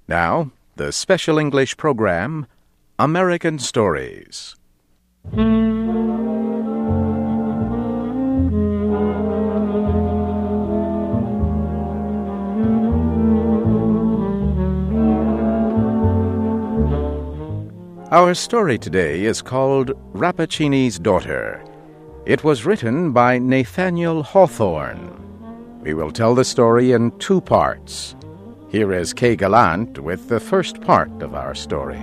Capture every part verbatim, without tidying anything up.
Now, the special English program, American Stories. Our story today is called Rappaccini's Daughter. It was written by Nathaniel Hawthorne. We will tell the story in two parts. Here is Kay Gallant with the first part of our story.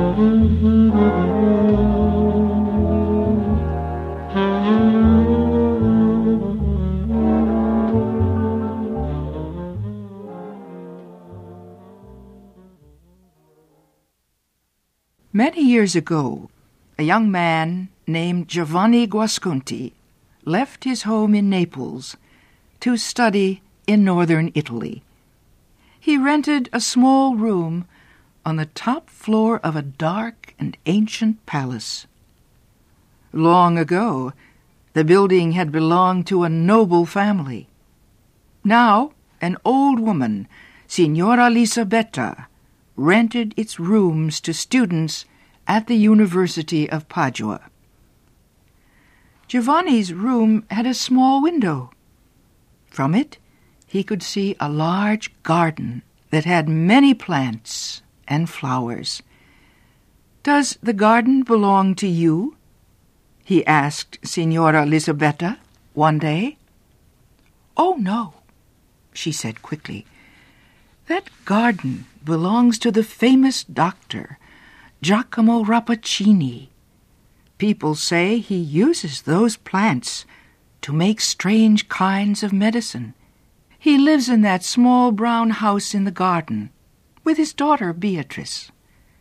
Many years ago, a young man named Giovanni Guasconti left his home in Naples to study in northern Italy. He rented a small room on the top floor of a dark and ancient palace. Long ago, the building had belonged to a noble family. Now, an old woman, Signora Lisabetta, rented its rooms to students at the University of Padua. Giovanni's room had a small window. From it, he could see a large garden that had many plants and flowers. "Does the garden belong to you?" he asked Signora Lisabetta one day. "Oh, no," she said quickly. "That garden belongs to the famous doctor, Giacomo Rappaccini. People say he uses those plants to make strange kinds of medicine. He lives in that small brown house in the garden with his daughter Beatrice."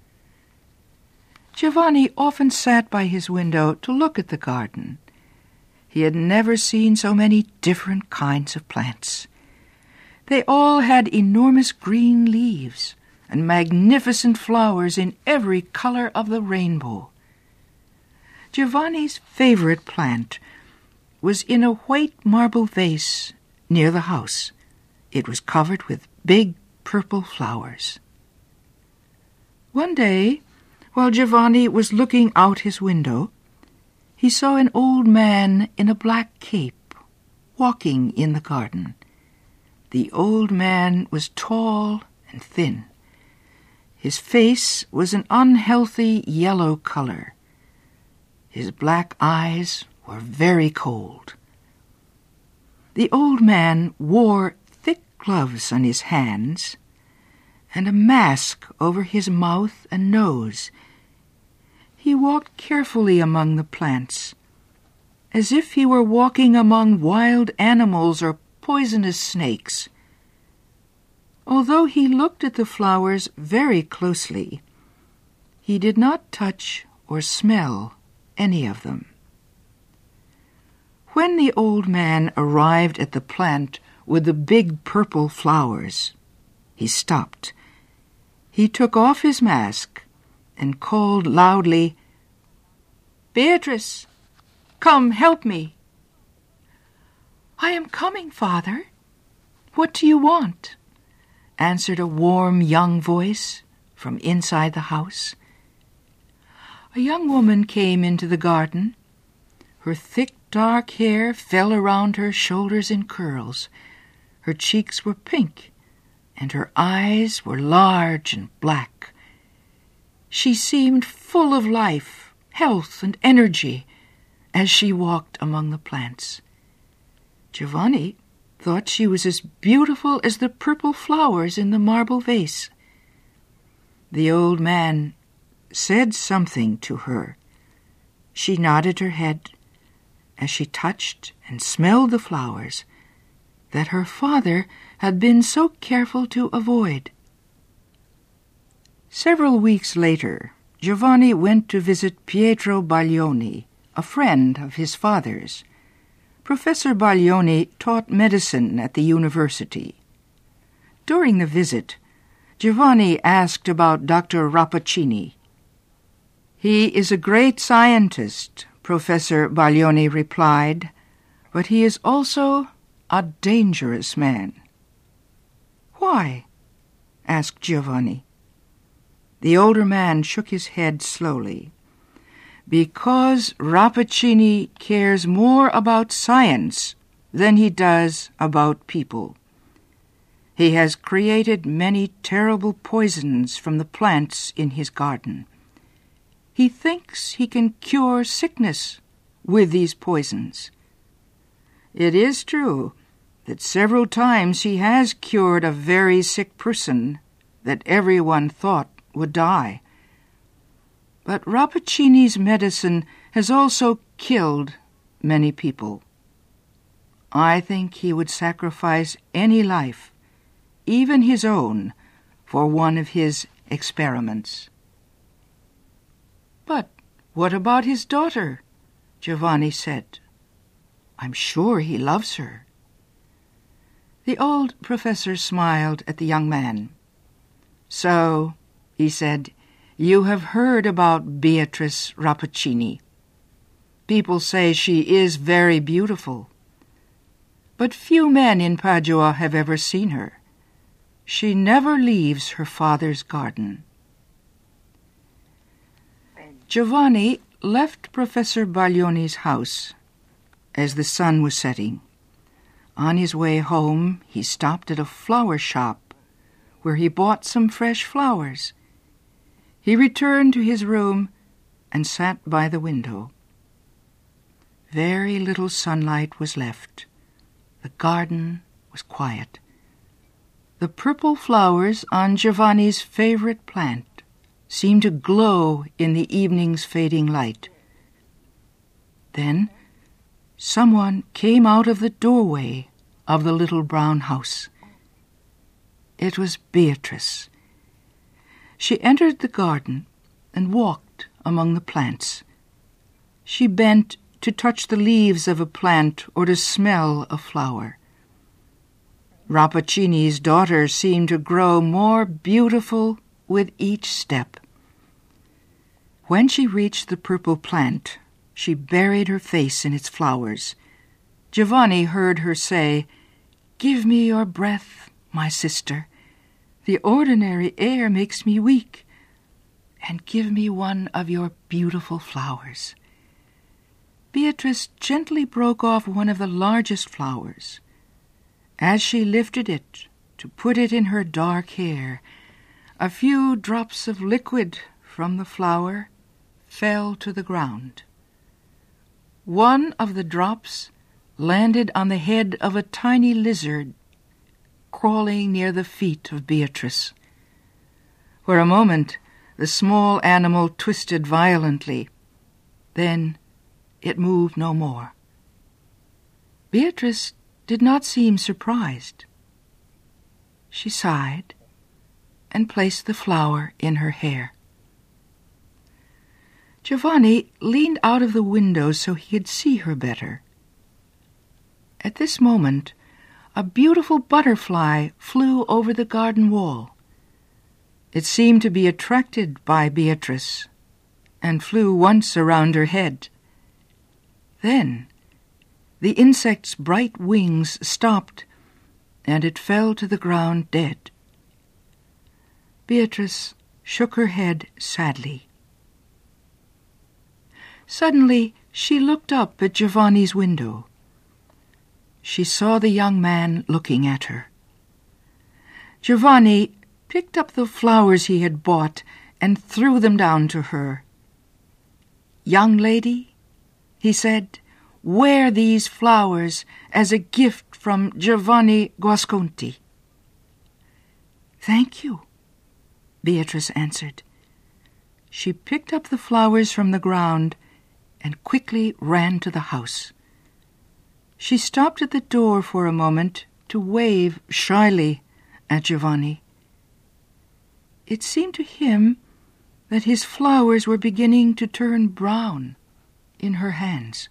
Giovanni often sat by his window to look at the garden. He had never seen so many different kinds of plants. They all had enormous green leaves and magnificent flowers in every color of the rainbow. Giovanni's favorite plant was in a white marble vase near the house. It was covered with big purple flowers. One day, while Giovanni was looking out his window, he saw an old man in a black cape walking in the garden. The old man was tall and thin. His face was an unhealthy yellow color. His black eyes were very cold. The old man wore thick gloves on his hands and a mask over his mouth and nose. He walked carefully among the plants, as if he were walking among wild animals or poisonous snakes. Although he looked at the flowers very closely, he did not touch or smell any of them. When the old man arrived at the plant with the big purple flowers, he stopped. He took off his mask and called loudly, "Beatrice, come help me." "I am coming, Father. What do you want?" answered a warm young voice from inside the house. A young woman came into the garden. Her thick dark hair fell around her shoulders in curls. Her cheeks were pink, and her eyes were large and black. She seemed full of life, health, and energy as she walked among the plants. Giovanni thought she was as beautiful as the purple flowers in the marble vase. The old man said something to her. She nodded her head as she touched and smelled the flowers that her father had been so careful to avoid. Several weeks later, Giovanni went to visit Pietro Baglioni, a friend of his father's. Professor Baglioni taught medicine at the university. During the visit, Giovanni asked about Doctor Rappaccini. "He is a great scientist," Professor Baglioni replied, "but he is also a dangerous man." "Why?" asked Giovanni. The older man shook his head slowly. Because Rappaccini cares more about science than he does about people. He has created many terrible poisons from the plants in his garden. He thinks he can cure sickness with these poisons. It is true that several times he has cured a very sick person that everyone thought would die. But Rappaccini's medicine has also killed many people. I think he would sacrifice any life, even his own, for one of his experiments. But what about his daughter? Giovanni said. I'm sure he loves her. The old professor smiled at the young man. So, he said, you have heard about Beatrice Rappaccini. People say she is very beautiful. But few men in Padua have ever seen her. She never leaves her father's garden. Giovanni left Professor Baglioni's house as the sun was setting. On his way home, he stopped at a flower shop where he bought some fresh flowers. He returned to his room and sat by the window. Very little sunlight was left. The garden was quiet. The purple flowers on Giovanni's favorite plant seemed to glow in the evening's fading light. Then someone came out of the doorway of the little brown house. It was Beatrice. She entered the garden and walked among the plants. She bent to touch the leaves of a plant or to smell a flower. Rappaccini's daughter seemed to grow more beautiful with each step. When she reached the purple plant, she buried her face in its flowers. Giovanni heard her say, "Give me your breath, my sister. The ordinary air makes me weak. And give me one of your beautiful flowers." Beatrice gently broke off one of the largest flowers. As she lifted it to put it in her dark hair, a few drops of liquid from the flower fell to the ground. One of the drops landed on the head of a tiny lizard crawling near the feet of Beatrice. For a moment, the small animal twisted violently. Then it moved no more. Beatrice did not seem surprised. She sighed and placed the flower in her hair. Giovanni leaned out of the window so he could see her better. At this moment, a beautiful butterfly flew over the garden wall. It seemed to be attracted by Beatrice and flew once around her head. Then the insect's bright wings stopped, and it fell to the ground dead. Beatrice shook her head sadly. Suddenly, she looked up at Giovanni's window. She saw the young man looking at her. Giovanni picked up the flowers he had bought and threw them down to her. "Young lady," he said, "wear these flowers as a gift from Giovanni Guasconti." "Thank you," Beatrice answered. She picked up the flowers from the ground and quickly ran to the house. She stopped at the door for a moment to wave shyly at Giovanni. It seemed to him that his flowers were beginning to turn brown in her hands.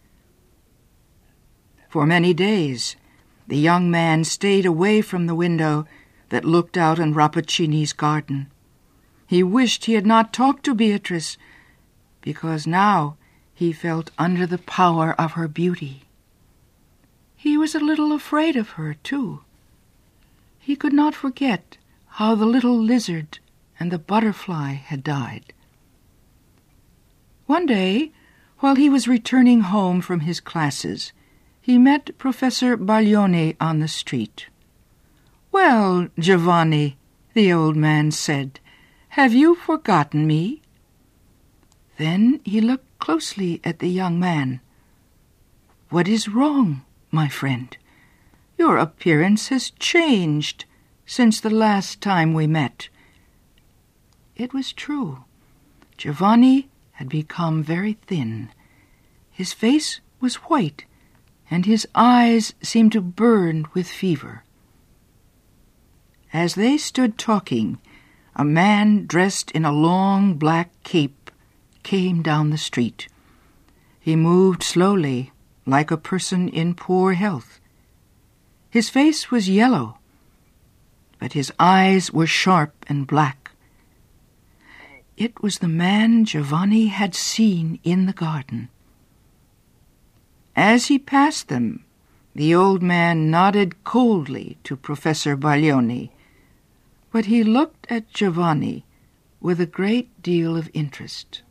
For many days, the young man stayed away from the window that looked out on Rappaccini's garden. He wished he had not talked to Beatrice, because now he felt under the power of her beauty. He was a little afraid of her, too. He could not forget how the little lizard and the butterfly had died. One day, while he was returning home from his classes, he met Professor Baglioni on the street. "Well, Giovanni," the old man said, "have you forgotten me?" Then he looked closely at the young man. "What is wrong, my friend? Your appearance has changed since the last time we met." It was true. Giovanni had become very thin. His face was white, and his eyes seemed to burn with fever. As they stood talking, a man dressed in a long black cape came down the street. He moved slowly, like a person in poor health. His face was yellow, but his eyes were sharp and black. It was the man Giovanni had seen in the garden. As he passed them, the old man nodded coldly to Professor Baglioni, but he looked at Giovanni with a great deal of interest.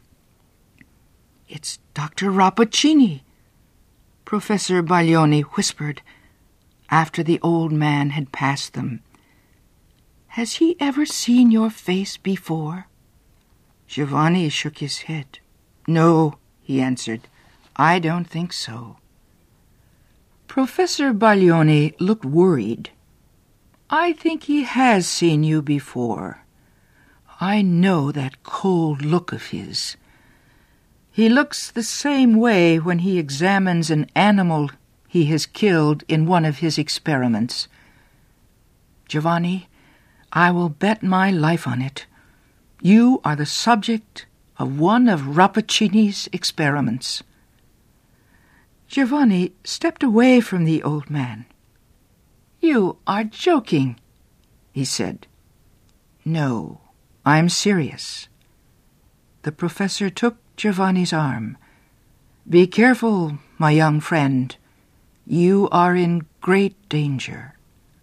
"It's Doctor Rappaccini," Professor Baglioni whispered after the old man had passed them. "Has he ever seen your face before?" Giovanni shook his head. "No," he answered, "I don't think so." Professor Baglioni looked worried. "I think he has seen you before. I know that cold look of his. He looks the same way when he examines an animal he has killed in one of his experiments. Giovanni, I will bet my life on it. You are the subject of one of Rappaccini's experiments." Giovanni stepped away from the old man. "You are joking," he said. "No, I'm serious." The professor took Giovanni's arm. "Be careful, my young friend. You are in great danger."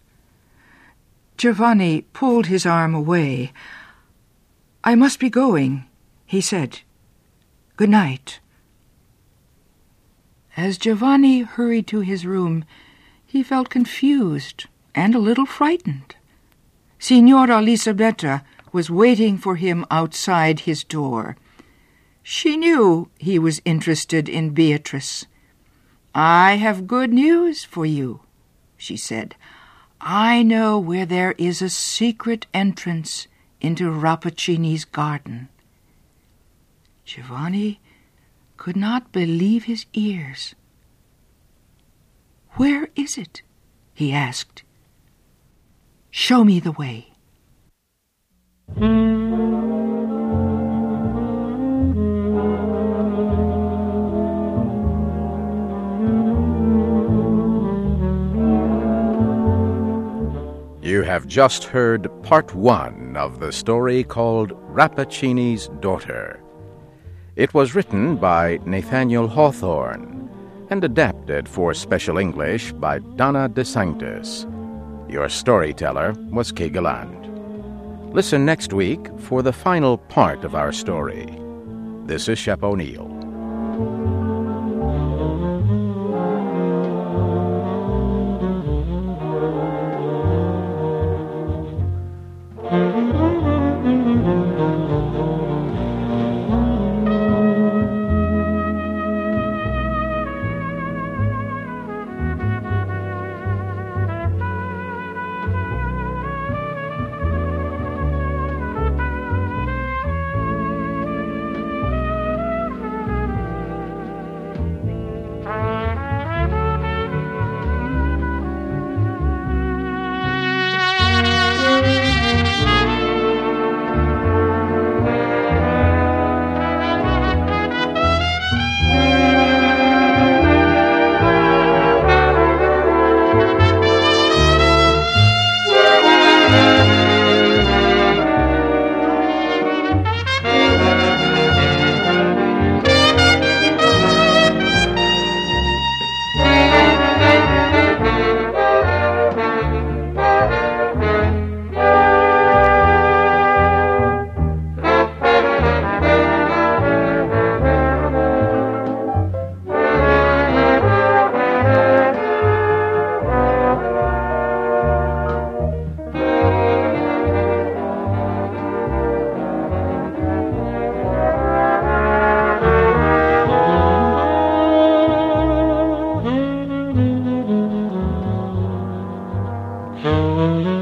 Giovanni pulled his arm away. "I must be going," he said. "Good night." As Giovanni hurried to his room, he felt confused and a little frightened. Signora Elisabetta was waiting for him outside his door. She knew he was interested in Beatrice. "I have good news for you," she said. "I know where there is a secret entrance into Rappaccini's garden." Giovanni could not believe his ears. "Where is it?" he asked. "Show me the way." You have just heard part one of the story called Rappaccini's Daughter. It was written by Nathaniel Hawthorne and adapted for Special English by Donna De Sanctis. Your storyteller was Kay Galland. Listen next week for the final part of our story. This is Shep O'Neill. Thank you.